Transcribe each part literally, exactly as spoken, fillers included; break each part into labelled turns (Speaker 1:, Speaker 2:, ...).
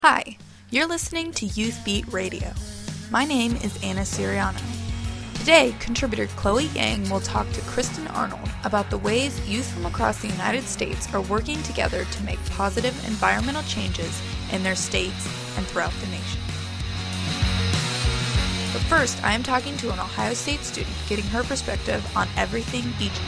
Speaker 1: Hi, you're listening to Youth Beat Radio. My name is Anna Siriano. Today, contributor Chloe Yang will talk to Kristen Arnold about the ways youth from across the United States are working together to make positive environmental changes in their states and throughout the nation. But first, I am talking to an Ohio State student, getting her perspective on everything Egypt.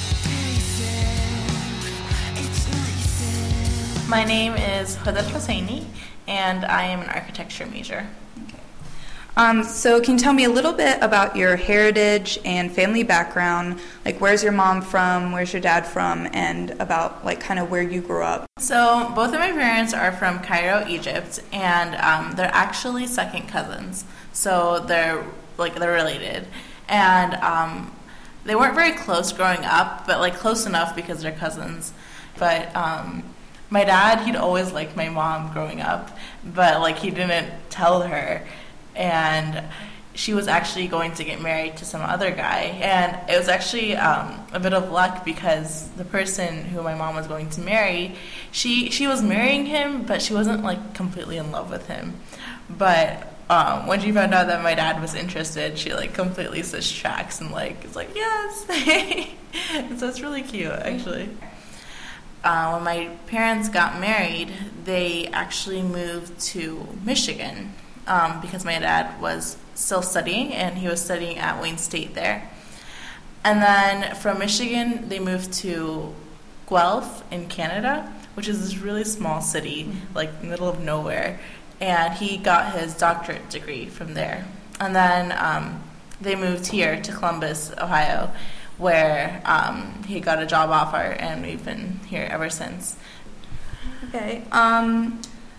Speaker 2: My name is Huda Hosseini, and I am an architecture major.
Speaker 1: Okay. Um, so can you tell me a little bit about your heritage and family background? Like, where's your mom from, where's your dad from, and about, like, kind of where you grew up?
Speaker 2: So both of my parents are from Cairo, Egypt, and um, they're actually second cousins. So they're, like, they're related. And um, they weren't very close growing up, but, like, close enough because they're cousins. But um, my dad, he'd always liked my mom growing up, but, like, he didn't tell her. And she was actually going to get married to some other guy. And it was actually um, a bit of luck because the person who my mom was going to marry, she, she was marrying him, but she wasn't, like, completely in love with him. But um, when she found out that my dad was interested, she, like, completely switched tracks and, like, is like, yes. So it's really cute, actually. Uh, when my parents got married, they actually moved to Michigan um, because my dad was still studying, and he was studying at Wayne State there. And then from Michigan, they moved to Guelph in Canada, which is this really small city, like middle of nowhere. And he got his doctorate degree from there. And then um, they moved here to Columbus, Ohio, where um, he got a job offer, and we've been here ever since.
Speaker 1: Okay. Um,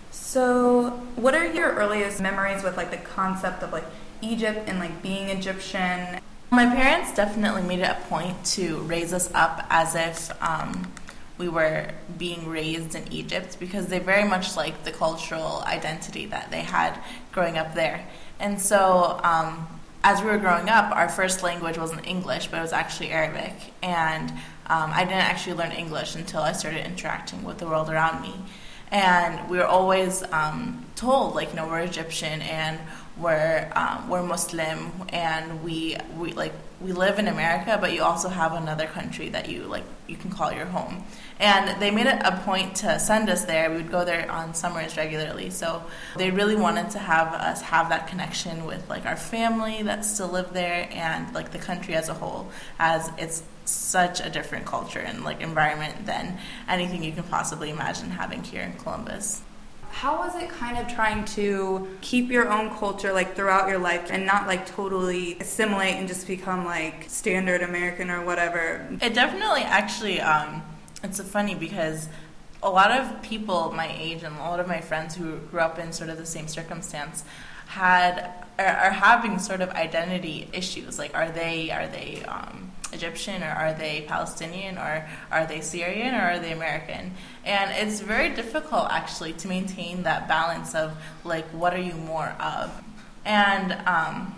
Speaker 1: so what are your earliest memories with, like, the concept of, like, Egypt and, like, being Egyptian?
Speaker 2: My parents definitely made it a point to raise us up as if um, we were being raised in Egypt, because they very much liked the cultural identity that they had growing up there. And so um, as we were growing up, our first language wasn't English, but it was actually Arabic. And um, I didn't actually learn English until I started interacting with the world around me. And we were always um, told, like, you know, we're Egyptian and we're um, we're Muslim, and we we like we live in America, but you also have another country that you like you can call your home. And they made it a point to send us there. We would go there on summers regularly. So they really wanted to have us have that connection with, like, our family that still lived there, and, like, the country as a whole, as it's such a different culture and, like, environment than anything you can possibly imagine having here in Columbus.
Speaker 1: How was it kind of trying to keep your own culture, like, throughout your life and not, like, totally assimilate and just become, like, standard American or whatever?
Speaker 2: It definitely actually, um, it's funny because a lot of people my age and a lot of my friends who grew up in sort of the same circumstance had are, are having sort of identity issues. Like, are they are they um, Egyptian, or are they Palestinian, or are they Syrian, or are they American? And it's very difficult actually to maintain that balance of, like, what are you more of? And um,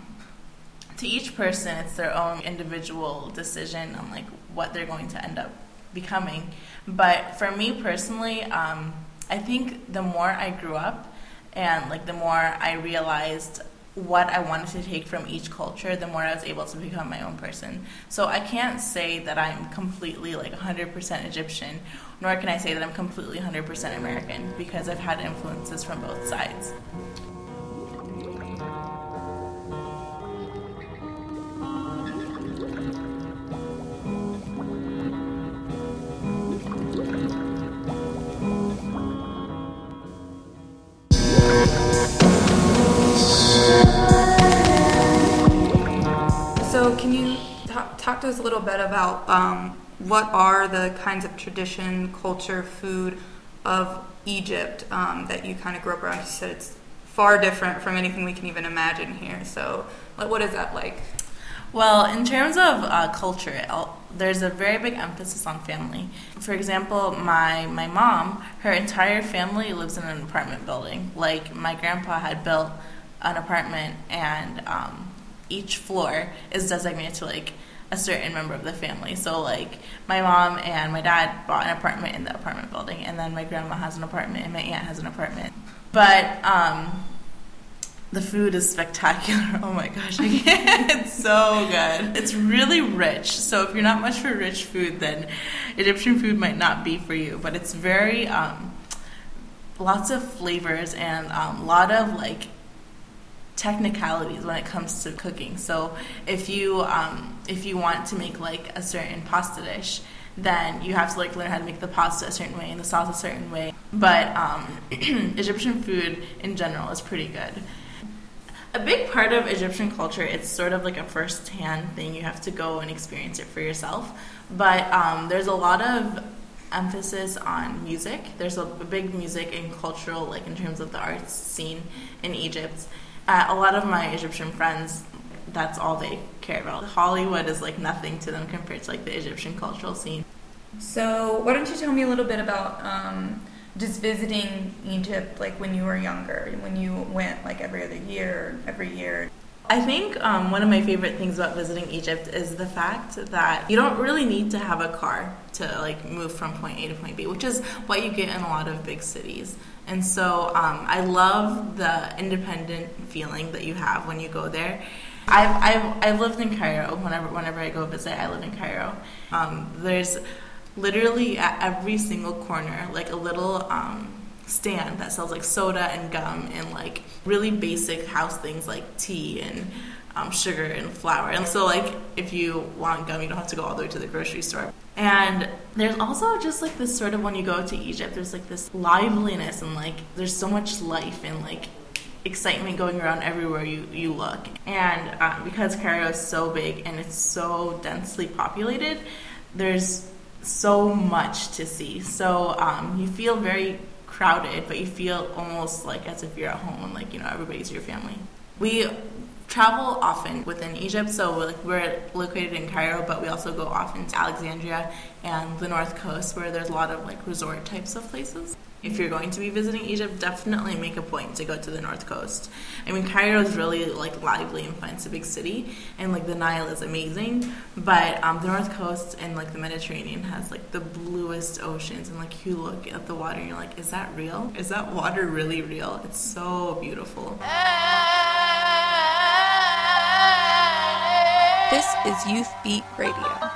Speaker 2: to each person, it's their own individual decision on, like, what they're going to end up becoming. But for me personally, um, I think the more I grew up and, like, the more I realized what I wanted to take from each culture, the more I was able to become my own person. So I can't say that I'm completely, like, one hundred percent Egyptian, nor can I say that I'm completely one hundred percent American, because I've had influences from both sides.
Speaker 1: So can you talk, talk to us a little bit about um, what are the kinds of tradition, culture, food of Egypt um, that you kind of grew up around? You said it's far different from anything we can even imagine here. So like, what is that like?
Speaker 2: Well, in terms of uh, culture, there's a very big emphasis on family. For example, my, my mom, her entire family lives in an apartment building. Like, my grandpa had built an apartment, and um, each floor is designated to, like, a certain member of the family. So, like, my mom and my dad bought an apartment in the apartment building, and then my grandma has an apartment, and my aunt has an apartment. But um, the food is spectacular. Oh my gosh, I can't. It's so good. It's really rich. So if you're not much for rich food, then Egyptian food might not be for you. But it's very, um, lots of flavors and a um, lot of like technicalities when it comes to cooking. So if you um, if you want to make like a certain pasta dish, then you have to like learn how to make the pasta a certain way and the sauce a certain way. But um, Egyptian food in general is pretty good. A big part of Egyptian culture, it's sort of like a first-hand thing. You have to go and experience it for yourself. But um, there's a lot of emphasis on music. There's a big music and cultural, like in terms of the arts scene in Egypt. Uh, a lot of my Egyptian friends, that's all they care about. Hollywood is like nothing to them compared to like the Egyptian cultural scene.
Speaker 1: So why don't you tell me a little bit about um, just visiting Egypt, like when you were younger, when you went like every other year, every year?
Speaker 2: I think um, one of my favorite things about visiting Egypt is the fact that you don't really need to have a car to like move from point A to point B, which is what you get in a lot of big cities. And so um, I love the independent feeling that you have when you go there. I've, I've, I've lived in Cairo. Whenever whenever I go visit, I live in Cairo. Um, there's literally at every single corner like a little um, stand that sells like soda and gum and like really basic house things like tea and um, sugar and flour. And so like if you want gum, you don't have to go all the way to the grocery store. And there's also just like this sort of, when you go to Egypt, there's like this liveliness and like there's so much life and like excitement going around everywhere you, you look. And um, because Cairo is so big and it's so densely populated, there's so much to see. So um, you feel very crowded, but you feel almost like as if you're at home and like, you know, everybody's your family. We travel often within Egypt, so we're, like, we're located in Cairo, but we also go often to Alexandria and the North Coast, where there's a lot of like resort types of places. If you're going to be visiting Egypt, definitely make a point to go to the North Coast. I mean, Cairo is really like lively and fun. It's a big city, and like the Nile is amazing. But um, the North Coast and like the Mediterranean has like the bluest oceans, and like you look at the water and you're like, is that real? Is that water really real? It's so beautiful.
Speaker 1: This is Youth Beat Radio.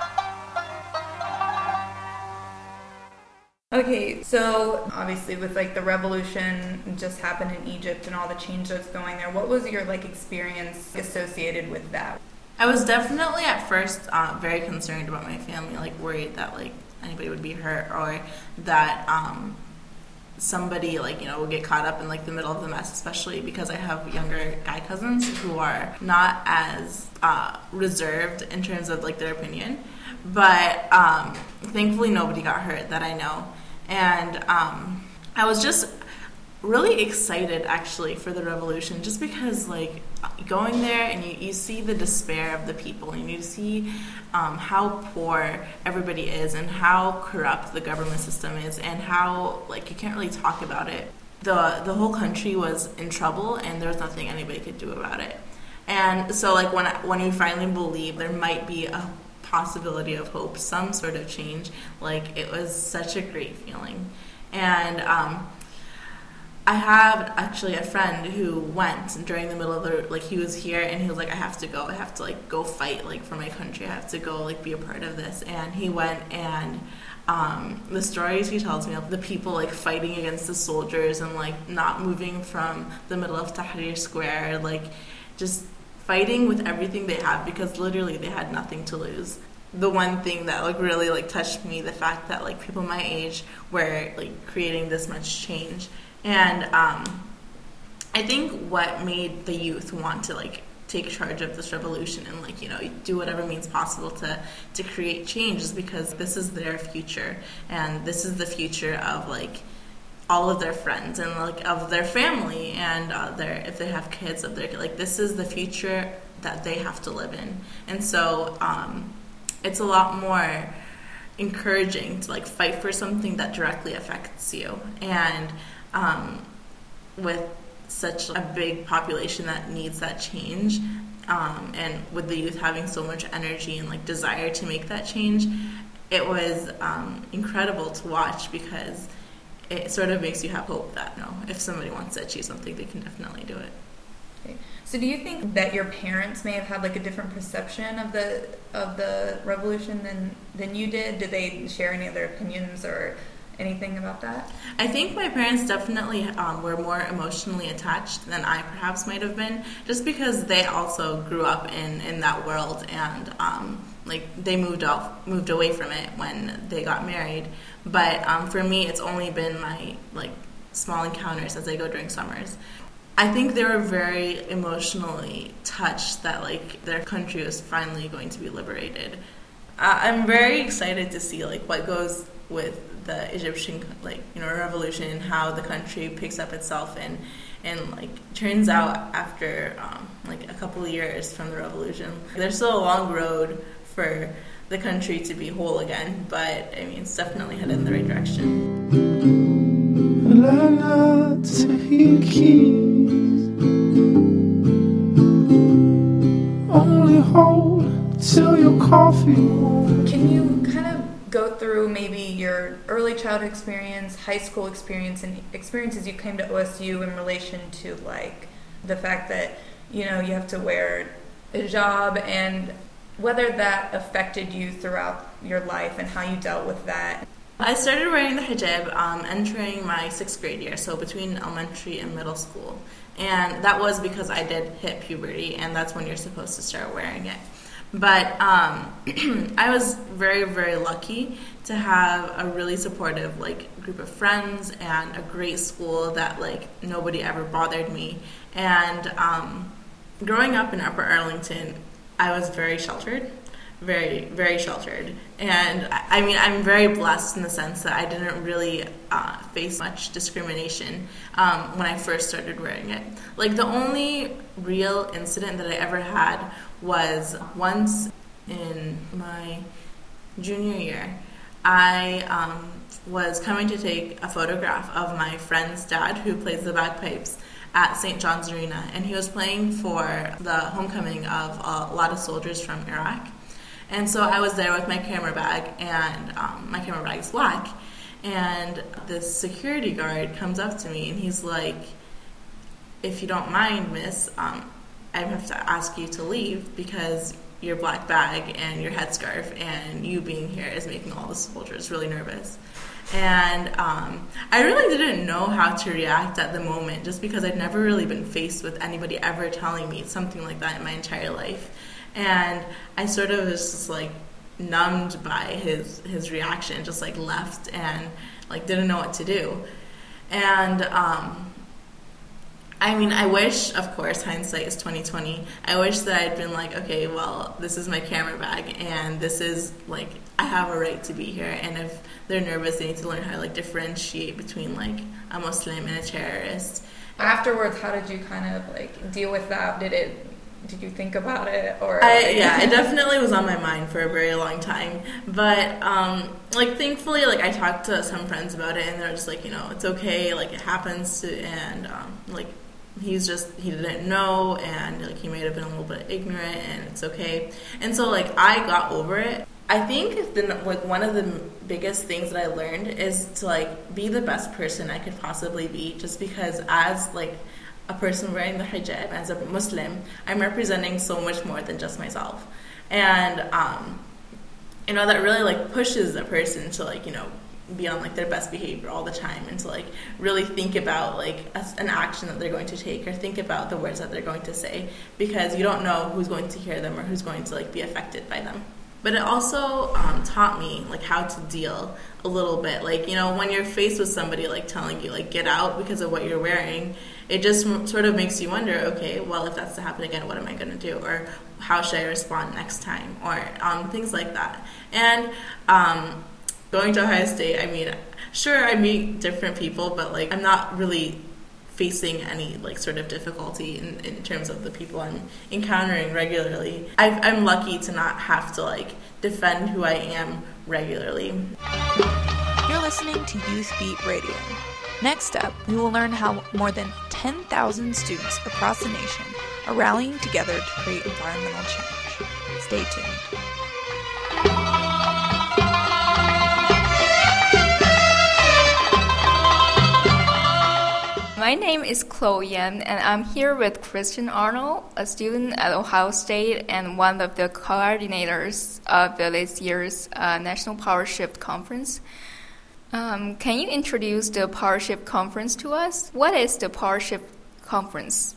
Speaker 1: Okay, so obviously with like the revolution just happened in Egypt and all the change that's going there, what was your like experience associated with that?
Speaker 2: I was definitely at first uh, very concerned about my family, like worried that like anybody would be hurt or that um, somebody like, you know, would get caught up in like the middle of the mess, especially because I have younger guy cousins who are not as uh, reserved in terms of like their opinion. But um, thankfully nobody got hurt that I know. And um, I was just really excited actually for the revolution, just because like going there and you, you see the despair of the people and you see um, how poor everybody is and how corrupt the government system is and how like you can't really talk about it. The the whole country was in trouble and there was nothing anybody could do about it. And so like when when you finally believe there might be a possibility of hope, some sort of change, like it was such a great feeling. And um, I have actually a friend who went during the middle of the, like he was here and he was like, I have to go, I have to like go fight like for my country, I have to go like be a part of this. And he went, and um, the stories he tells me of the people like fighting against the soldiers and like not moving from the middle of Tahrir Square, like just fighting with everything they have because literally they had nothing to lose. The one thing that like really like touched me, the fact that like people my age were like creating this much change. And um, I think what made the youth want to like take charge of this revolution and like, you know, do whatever means possible to to create change is because this is their future, and this is the future of like all of their friends and like of their family and uh, their, if they have kids, of their, like this is the future that they have to live in. And so um, it's a lot more encouraging to like fight for something that directly affects you. And um, with such a big population that needs that change, um, and with the youth having so much energy and like desire to make that change, it was um, incredible to watch because it sort of makes you have hope that, you know, if somebody wants to achieve something, they can definitely do it.
Speaker 1: Okay. So do you think that your parents may have had like a different perception of the of the revolution than than you did? Did they share any other opinions or anything about that?
Speaker 2: I think my parents definitely um, were more emotionally attached than I perhaps might have been, just because they also grew up in, in that world, and um, like they moved off, moved away from it when they got married. But um, for me, it's only been my like small encounters as I go during summers. I think they were very emotionally touched that like their country was finally going to be liberated. Uh, I'm very excited to see like what goes with the Egyptian like you know revolution and how the country picks up itself and and like turns out after um, like a couple of years from the revolution. There's still a long road for the country to be whole again, but I mean it's definitely headed in the right direction.
Speaker 1: Only hold till your coffee. Can you kind of go through maybe your early childhood experience, high school experience, and experiences you came to O S U in relation to like the fact that, you know, you have to wear a hijab, and whether that affected you throughout your life and how you dealt with that?
Speaker 2: I started wearing the hijab um, entering my sixth grade year, so between elementary and middle school. And that was because I did hit puberty, and that's when you're supposed to start wearing it. But um, I was very, very lucky to have a really supportive like group of friends and a great school that like nobody ever bothered me. And um, growing up in Upper Arlington, I was very sheltered. Very, very sheltered. And I mean, I'm very blessed in the sense that I didn't really uh, face much discrimination um, when I first started wearing it. Like, the only real incident that I ever had was once in my junior year. I um, was coming to take a photograph of my friend's dad, who plays the bagpipes at Saint John's Arena, and he was playing for the homecoming of a lot of soldiers from Iraq. And so I was there with my camera bag, and um, my camera bag is black. And this security guard comes up to me, and he's like, "If you don't mind, miss, um, I have to ask you to leave because your black bag and your headscarf and you being here is making all the soldiers really nervous." And um, I really didn't know how to react at the moment, just because I'd never really been faced with anybody ever telling me something like that in my entire life. And I sort of was just like numbed by his his reaction, just like left and like didn't know what to do. And um, I mean, I wish, of course, hindsight is twenty twenty. I wish that I'd been like, okay, well, this is my camera bag, and this is like I have a right to be here. And if they're nervous, they need to learn how to like differentiate between like a Muslim and a terrorist.
Speaker 1: Afterwards, how did you kind of like deal with that? Did it? Did you think about it? Or
Speaker 2: I, yeah, it definitely was on my mind for a very long time. But um, like thankfully, like I talked to some friends about it, and they're just like, you know, it's okay. Like it happens to, and um, like he's just he didn't know, and like he may have been a little bit ignorant, and it's okay. And so like I got over it. I think the like one of the biggest things that I learned is to like be the best person I could possibly be, just because as like a person wearing the hijab, as a Muslim, I'm representing so much more than just myself. And, um, you know, that really, like, pushes a person to, like, you know, be on, like, their best behavior all the time, and to, like, really think about, like, a, an action that they're going to take, or think about the words that they're going to say, because you don't know who's going to hear them or who's going to, like, be affected by them. But it also um, taught me, like, how to deal a little bit. Like, you know, when you're faced with somebody, like, telling you, like, get out because of what you're wearing, it just sort of makes you wonder, okay, well, if that's to happen again, what am I going to do? Or how should I respond next time? Or um, things like that. And um, going to Ohio State, I mean, sure, I meet different people, but, like, I'm not really facing any, like, sort of difficulty in, in terms of the people I'm encountering regularly. I've, I'm lucky to not have to, like, defend who I am regularly.
Speaker 1: You're listening to Youth Beat Radio. Next up, we will learn how more than ten thousand students across the nation are rallying together to create environmental change. Stay tuned. My name is Chloe Yan, and I'm here with Kristen Arnold, a student at Ohio State and one of the coordinators of this year's uh, National PowerShift Conference. Um, can you introduce the PowerShift Conference to us? What is the PowerShift Conference?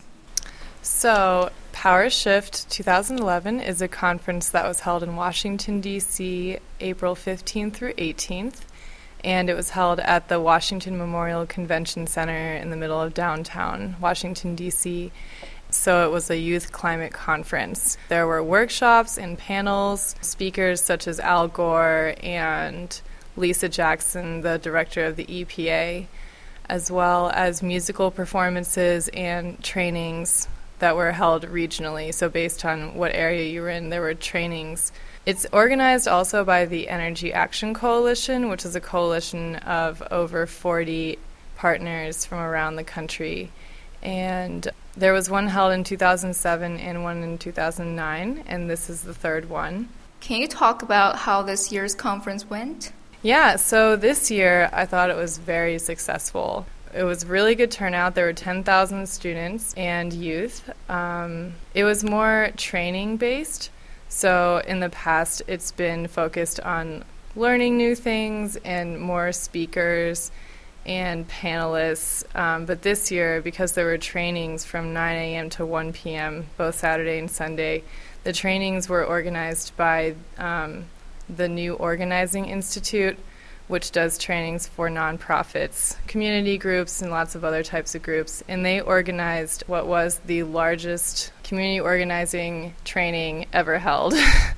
Speaker 3: So, PowerShift twenty eleven is a conference that was held in Washington, D C, April fifteenth through eighteenth. And it was held at the Washington Memorial Convention Center in the middle of downtown Washington, D C. So it was a youth climate conference. There were workshops and panels, speakers such as Al Gore and Lisa Jackson, the director of the E P A, as well as musical performances and trainings that were held regionally. So based on what area you were in, there were trainings. It's organized also by the Energy Action Coalition, which is a coalition of over forty partners from around the country. And there was one held in two thousand seven and one in two thousand nine, and this is the third one.
Speaker 1: Can you talk about how this year's conference went?
Speaker 3: Yeah, so this year I thought it was very successful. It was really good turnout. There were ten thousand students and youth. Um, it was more training-based. So in the past, it's been focused on learning new things and more speakers and panelists. Um, but this year, because there were trainings from nine a.m. to one p.m., both Saturday and Sunday, the trainings were organized by um, the New Organizing Institute, which does trainings for nonprofits, community groups, and lots of other types of groups. And they organized what was the largest community organizing training ever held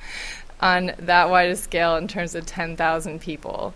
Speaker 3: on that wide a scale in terms of ten thousand people.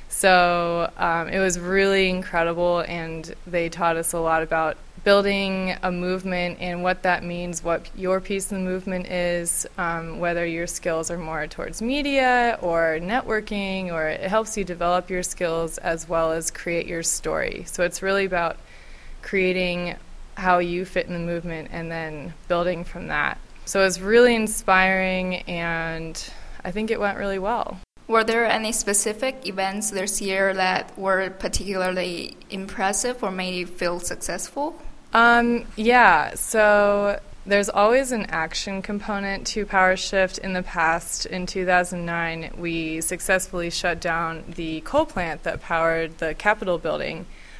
Speaker 3: So um, it was really incredible, and they taught us a lot about building a movement and what that means, what your piece of the movement is, um, whether your skills are more towards media or networking, or it helps you develop your skills as well as create your story. So it's really about creating how you fit in the movement and then building from that. So it was really inspiring, and I think it went really well.
Speaker 1: Were there any specific events this year that were particularly impressive or made you feel successful?
Speaker 3: Um, yeah, so there's always an action component to PowerShift. In the past, in two thousand nine, we successfully shut down the coal plant that powered the Capitol building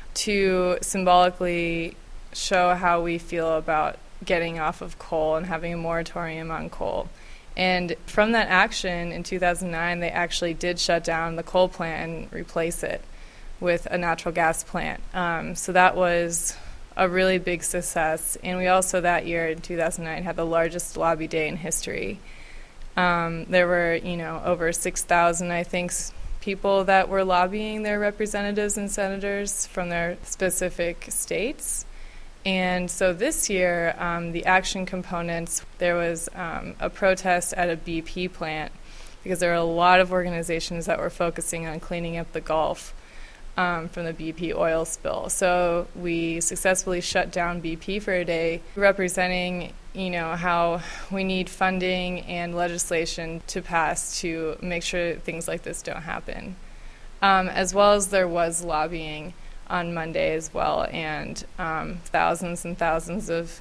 Speaker 3: to symbolically show how we feel about getting off of coal and having a moratorium on coal. And from that action in two thousand nine, they actually did shut down the coal plant and replace it with a natural gas plant. Um, so that was a really big success. And we also that year in two thousand nine had the largest lobby day in history. Um, there were, you know, over six thousand, I think, s- people that were lobbying their representatives and senators from their specific states. And so this year, um, the action components, there was um, a protest at a B P plant because there are a lot of organizations that were focusing on cleaning up the Gulf um, from the B P oil spill. So we successfully shut down B P for a day, representing, you know, how we need funding and legislation to pass to make sure things like this don't happen. Um, as well as there was lobbying on Monday as well, and um, thousands and thousands of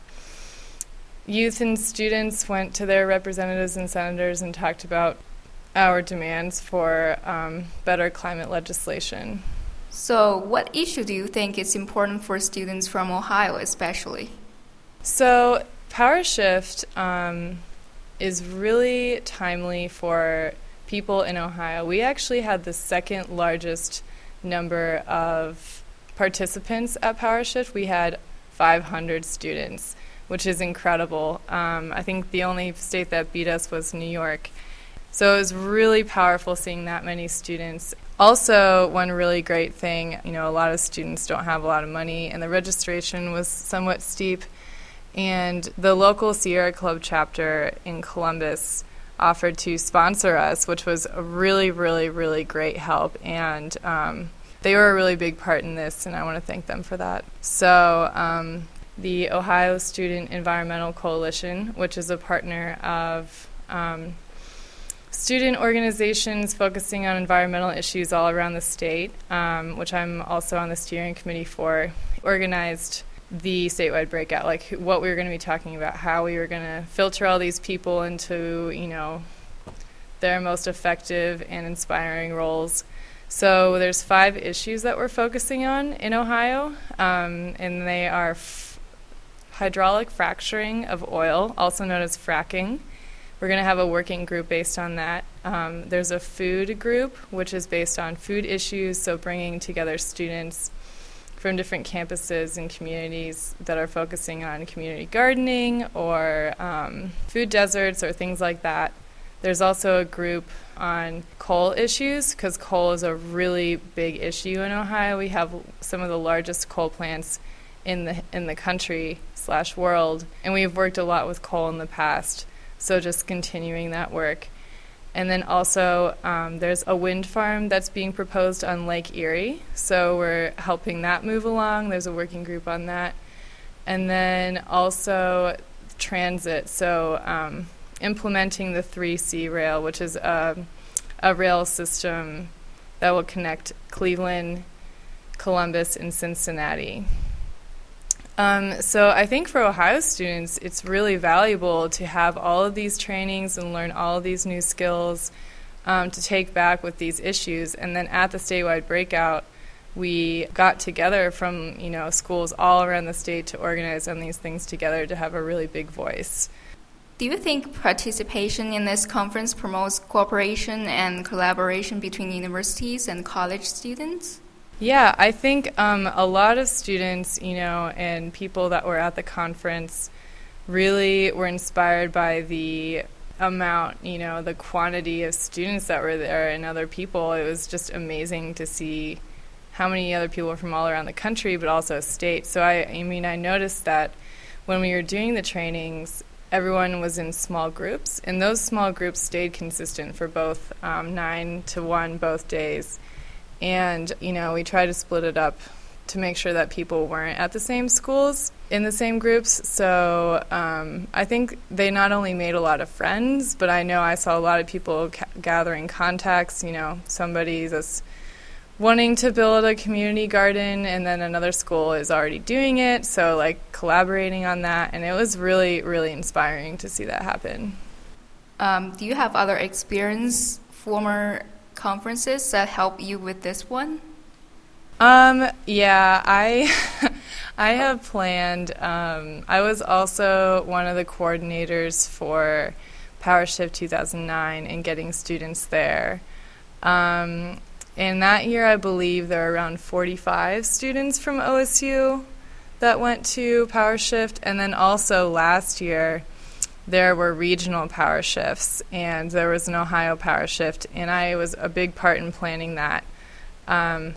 Speaker 3: youth and students went to their representatives and senators and talked about our demands for um, better climate legislation.
Speaker 1: So what issue do you think is important for students from Ohio especially?
Speaker 3: So PowerShift um, is really timely for people in Ohio. We actually had the second largest number of participants at PowerShift. We had five hundred students, which is incredible. Um, I think the only state that beat us was New York. So it was really powerful seeing that many students. Also, one really great thing, you know, a lot of students don't have a lot of money, and the registration was somewhat steep. And the local Sierra Club chapter in Columbus offered to sponsor us, which was a really, really, really great help. And um, they were a really big part in this, and I want to thank them for that. So um, the Ohio Student Environmental Coalition, which is a partner of um, student organizations focusing on environmental issues all around the state, um, which I'm also on the steering committee for, organized the statewide breakout, like what we were going to be talking about, how we were going to filter all these people into, you know, their most effective and inspiring roles. So there's five issues that we're focusing on in Ohio, um, and they are f- hydraulic fracturing of oil, also known as fracking. We're going to have a working group based on that. Um, there's a food group, which is based on food issues, so bringing together students from different campuses and communities that are focusing on community gardening or um, food deserts or things like that. There's also a group on coal issues, because coal is a really big issue in Ohio. We have some of the largest coal plants in the in the country slash world, and we've worked a lot with coal in the past, so just continuing that work. And then also um, there's a wind farm that's being proposed on Lake Erie, so we're helping that move along. There's a working group on that. And then also transit, so um, implementing the three C rail, which is a, a rail system that will connect Cleveland, Columbus, and Cincinnati. Um, so I think for Ohio students, it's really valuable to have all of these trainings and learn all of these new skills um, to take back with these issues. And then at the statewide breakout, we got together from, you know, schools all around the state to organize on these things together to have a really big voice.
Speaker 4: Do you think participation in this conference promotes cooperation and collaboration between universities and college students?
Speaker 3: Yeah, I think um, a lot of students, you know, and people that were at the conference really were inspired by the amount, you know, the quantity of students that were there and other people. It was just amazing to see how many other people from all around the country, but also state. So, I, I mean, I noticed that when we were doing the trainings, everyone was in small groups, and those small groups stayed consistent for both um, nine to one both days. And, you know, we try to split it up to make sure that people weren't at the same schools in the same groups. So um, I think they not only made a lot of friends, but I know I saw a lot of people ca- gathering contacts. You know, somebody's just wanting to build a community garden, and then another school is already doing it. So, like, collaborating on that. And it was really, really inspiring to see that happen.
Speaker 4: Um, do you have other experience, former conferences that help you with this one?
Speaker 3: Um, yeah, I I have planned. Um, I was also one of the coordinators for PowerShift two thousand nine and getting students there. Um, and that year, I believe there were around forty-five students from O S U that went to PowerShift. And then also last year, there were regional power shifts, and there was an Ohio power shift, and I was a big part in planning that. Um,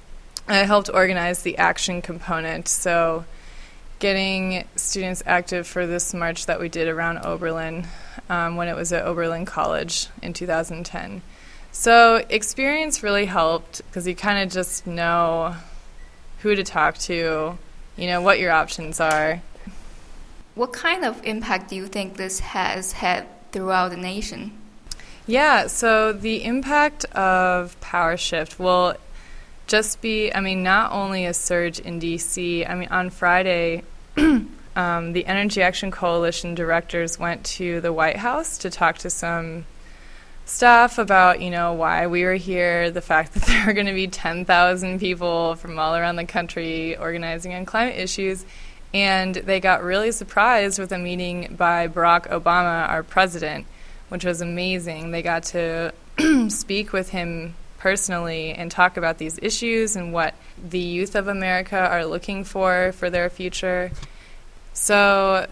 Speaker 3: I helped organize the action component, so getting students active for this march that we did around Oberlin um, when it was at Oberlin College in two thousand ten. So experience really helped because you kind of just know who to talk to, you know, what your options are.
Speaker 4: What kind of impact do you think this has had throughout the nation?
Speaker 3: Yeah, so the impact of PowerShift will just be, I mean, not only a surge in D C. I mean, on Friday, um, the Energy Action Coalition directors went to the White House to talk to some staff about, you know, why we were here, the fact that there are going to be ten thousand people from all around the country organizing on climate issues. And they got really surprised with a meeting by Barack Obama, our president, which was amazing. They got to speak with him personally and talk about these issues and what the youth of America are looking for for their future. So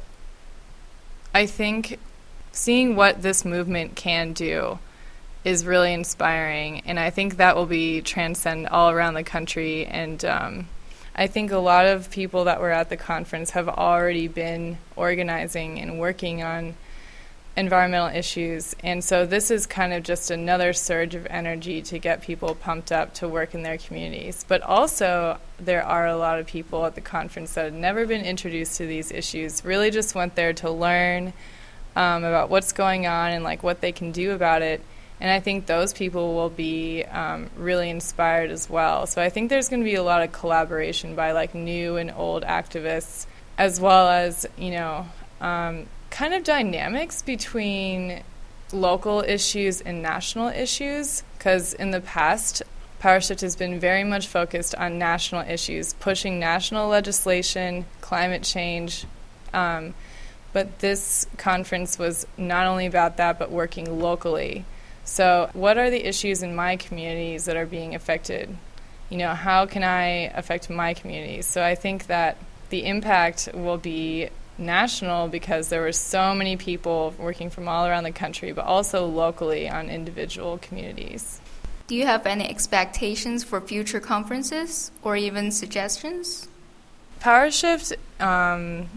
Speaker 3: I think seeing what this movement can do is really inspiring, and I think that will be transcend all around the country. And um, I think a lot of people that were at the conference have already been organizing and working on environmental issues, and so this is kind of just another surge of energy to get people pumped up to work in their communities. But also, there are a lot of people at the conference that had never been introduced to these issues, really just went there to learn um, about what's going on and like what they can do about it. And I think those people will be um, really inspired as well. So I think there's going to be a lot of collaboration by like new and old activists, as well as, you know, um, kind of dynamics between local issues and national issues. Because in the past, PowerShift has been very much focused on national issues, pushing national legislation, climate change. Um, but this conference was not only about that, but working locally. So what are the issues in my communities that are being affected? You know, how can I affect my communities? So I think that the impact will be national because there were so many people working from all around the country, but also locally on individual communities.
Speaker 4: Do you have any expectations for future conferences or even suggestions?
Speaker 3: PowerShift um,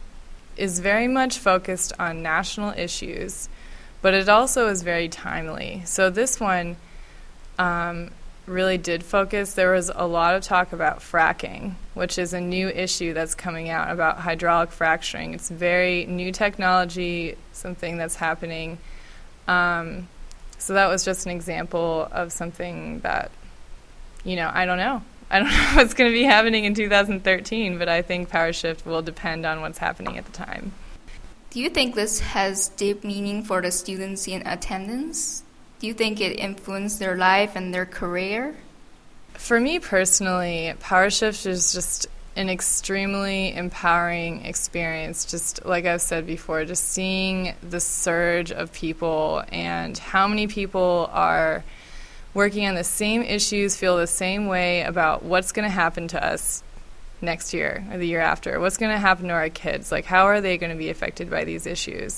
Speaker 3: is very much focused on national issues, but it also is very timely. So this one um, really did focus. There was a lot of talk about fracking, which is a new issue that's coming out about hydraulic fracturing. It's very new technology, something that's happening. Um, so that was just an example of something that, you know, I don't know. I don't know what's going to be happening in two thousand thirteen, but I think PowerShift will depend on what's happening at the time.
Speaker 4: Do you think this has deep meaning for the students in attendance? Do you think it influenced their life and their career?
Speaker 3: For me personally, PowerShift is just an extremely empowering experience. Just like I've said before, just seeing the surge of people and how many people are working on the same issues, feel the same way about what's going to happen to us next year or the year after. What's going to happen to our kids? Like, how are they going to be affected by these issues?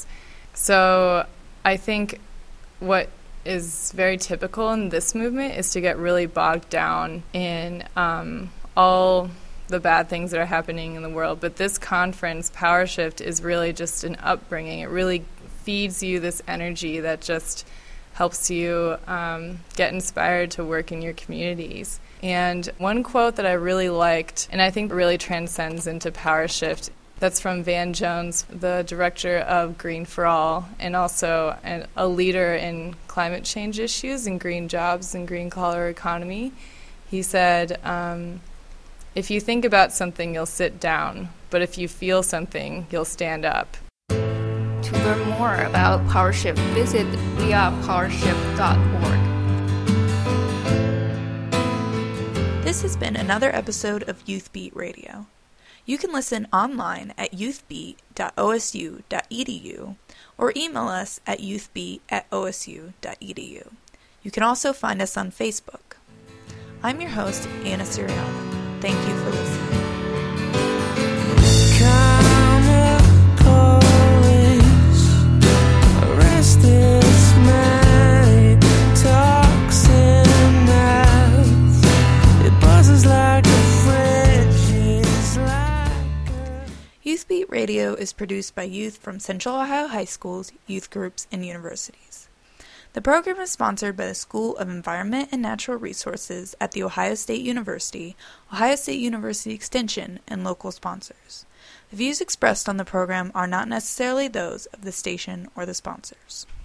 Speaker 3: So I think what is very typical in this movement is to get really bogged down in um, all the bad things that are happening in the world. But this conference, PowerShift, is really just an upbringing. It really feeds you this energy that just helps you um, get inspired to work in your communities. And one quote that I really liked, and I think really transcends into PowerShift, that's from Van Jones, the director of Green for All, and also an, a leader in climate change issues and green jobs and green collar economy. He said, um, if you think about something, you'll sit down, but if you feel something, you'll stand up.
Speaker 4: To learn more about PowerShift, visit we are powershift dot org.
Speaker 1: This has been another episode of YouthBeat Radio. You can listen online at youth beat dot o s u dot e d u or email us at youthbeat at o s u dot e d u. You can also find us on Facebook. I'm your host, Anna Siriano. Thank you for listening. YouthBeat Radio is produced by youth from Central Ohio High Schools, youth groups, and universities. The program is sponsored by the School of Environment and Natural Resources at The Ohio State University, Ohio State University Extension, and local sponsors. The views expressed on the program are not necessarily those of the station or the sponsors.